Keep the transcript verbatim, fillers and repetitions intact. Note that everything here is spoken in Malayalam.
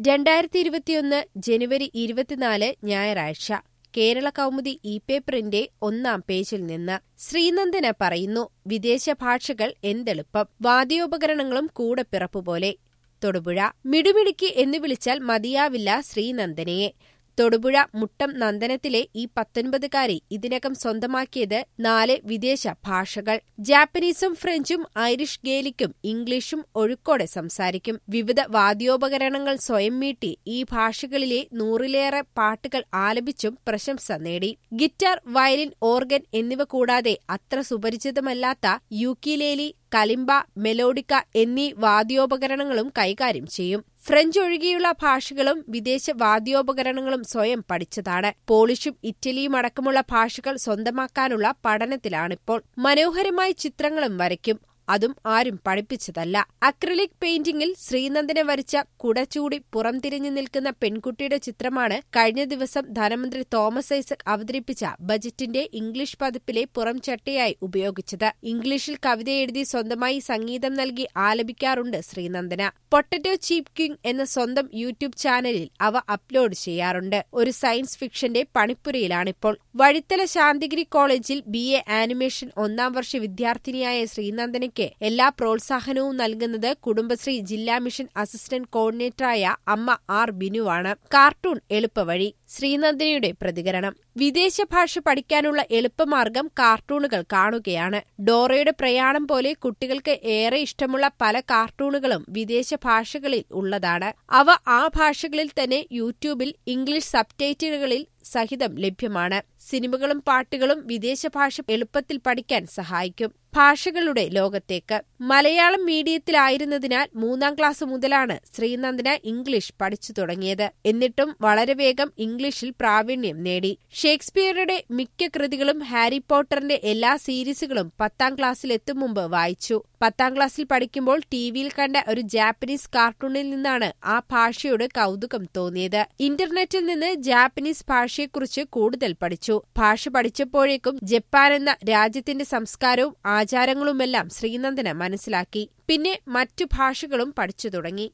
രണ്ടായിരത്തി ഇരുപത്തിയൊന്ന് ജനുവരി ഇരുപത്തിനാല് ഞായറാഴ്ച കേരള കൗമുദി ഇ പേപ്പറിന്റെ ഒന്നാം പേജിൽ നിന്ന് ശ്രീനന്ദന പറയുന്നു വിദേശ ഭാഷകൾ എന്തെളുപ്പം, വാദ്യോപകരണങ്ങളും കൂടപ്പിറപ്പുപോലെ. തൊടുപുഴ മിടുമിടുക്കി എന്നു വിളിച്ചാൽ മതിയാവില്ല ശ്രീനന്ദനയെ. തൊടുപുഴ മുട്ടം നന്ദനത്തിലെ ഈ പത്തൊൻപതുകാരി ഇതിനകം സ്വന്തമാക്കിയത് നാല് വിദേശ ഭാഷകൾ. ജാപ്പനീസും ഫ്രഞ്ചും ഐറിഷ് ഗേലിക്കും ഇംഗ്ലീഷും ഒഴുക്കോടെ സംസാരിക്കും. വിവിധ വാദ്യോപകരണങ്ങൾ സ്വയം മീട്ടി ഈ ഭാഷകളിലെ നൂറിലേറെ പാട്ടുകൾ ആലപിച്ചും പ്രശംസ നേടി. ഗിറ്റാർ, വയലിൻ, ഓർഗൻ എന്നിവ കൂടാതെ അത്ര സുപരിചിതമല്ലാത്ത യൂക്കിലേലി, കലിംബ, മെലോഡിക്ക എന്നീ വാദ്യോപകരണങ്ങളും കൈകാര്യം ചെയ്യും. ഫ്രഞ്ച് ഒഴികെയുള്ള ഭാഷകളും വിദേശ വാദ്യോപകരണങ്ങളും സ്വയം പഠിച്ചതാണ്. പോളിഷും ഇറ്റലിയും അടക്കമുള്ള ഭാഷകൾ സ്വന്തമാക്കാനുള്ള പഠനത്തിലാണിപ്പോൾ. മനോഹരമായ ചിത്രങ്ങളും വരയ്ക്കും. അതും ആരും പഠിപ്പിച്ചതല്ല. അക്രിലിക് പെയിന്റിംഗിൽ ശ്രീനന്ദന വരച്ച കുടചൂടി പുറംതിരിഞ്ഞു നിൽക്കുന്ന പെൺകുട്ടിയുടെ ചിത്രമാണ് കഴിഞ്ഞ ദിവസം ധനമന്ത്രി തോമസ് ഐസക് അവതരിപ്പിച്ച ബജറ്റിന്റെ ഇംഗ്ലീഷ് പതിപ്പിലെ പുറംചട്ടയായി ഉപയോഗിച്ചത്. ഇംഗ്ലീഷിൽ കവിത എഴുതി സ്വന്തമായി സംഗീതം നൽകി ആലപിക്കാറുണ്ട് ശ്രീനന്ദന. പൊട്ടറ്റോ ചീപ്പ് കിങ് എന്ന സ്വന്തം യൂട്യൂബ് ചാനലിൽ അവ അപ്ലോഡ് ചെയ്യാറുണ്ട്. ഒരു സയൻസ് ഫിക്ഷന്റെ പണിപ്പുരയിലാണിപ്പോൾ. വഴിത്തല ശാന്തിഗിരി കോളേജിൽ ബി എ ആനിമേഷൻ ഒന്നാം വർഷ വിദ്യാർത്ഥിനിയായ ശ്രീനന്ദനയ്ക്ക് എല്ലാ പ്രോത്സാഹനവും നൽകുന്നത് കുടുംബശ്രീ ജില്ലാ മിഷൻ അസിസ്റ്റന്റ് കോർഡിനേറ്ററായ അമ്മ ആർ ബിനുവാണ്. കാർട്ടൂൺ എളുപ്പവഴി. ശ്രീനന്ദനയുടെ പ്രതികരണം: വിദേശ ഭാഷ പഠിക്കാനുള്ള എളുപ്പമാർഗം കാർട്ടൂണുകൾ കാണുകയാണ്. ഡോറയുടെ പ്രയാണം പോലെ കുട്ടികൾക്ക് ഏറെ ഇഷ്ടമുള്ള പല കാർട്ടൂണുകളും വിദേശ ഭാഷകളിൽ ഉള്ളതാണ്. അവ ആ ഭാഷകളിൽ തന്നെ യൂട്യൂബിൽ ഇംഗ്ലീഷ് സബ്ടൈറ്റിലുകളിൽ സഹിതം ലഭ്യമാണ്. സിനിമകളും പാട്ടുകളും വിദേശ ഭാഷ എളുപ്പത്തിൽ പഠിക്കാൻ സഹായിക്കും. ഭാഷകളുടെ ലോകത്തേക്ക്. മലയാളം മീഡിയത്തിലായിരുന്നതിനാൽ മൂന്നാം ക്ലാസ് മുതലാണ് ശ്രീനന്ദന ഇംഗ്ലീഷ് പഠിച്ചു തുടങ്ങിയത്. എന്നിട്ടും വളരെ വേഗം ഇംഗ്ലീഷിൽ പ്രാവീണ്യം നേടി. ഷേക്സ്പിയറുടെ മിക്ക കൃതികളും ഹാരി പോട്ടറിന്റെ എല്ലാ സീരീസുകളും പത്താം ക്ലാസ്സിലെത്തും മുമ്പ് വായിച്ചു. പത്താം ക്ലാസ്സിൽ പഠിക്കുമ്പോൾ ടിവിയിൽ കണ്ട ഒരു ജാപ്പനീസ് കാർട്ടൂണിൽ നിന്നാണ് ആ ഭാഷയോട് കൗതുകം തോന്നിയത്. ഇന്റർനെറ്റിൽ നിന്ന് ജാപ്പനീസ് ഭാഷയെക്കുറിച്ച് കൂടുതൽ പഠിച്ചു. ഭാഷ പഠിച്ചപ്പോഴേക്കും ജപ്പാൻ എന്ന രാജ്യത്തിന്റെ സംസ്കാരവും ആചാരങ്ങളുമെല്ലാം ശ്രീനന്ദന മനസ്സിലാക്കി. പിന്നെ മറ്റു ഭാഷകളും പഠിച്ചു തുടങ്ങി.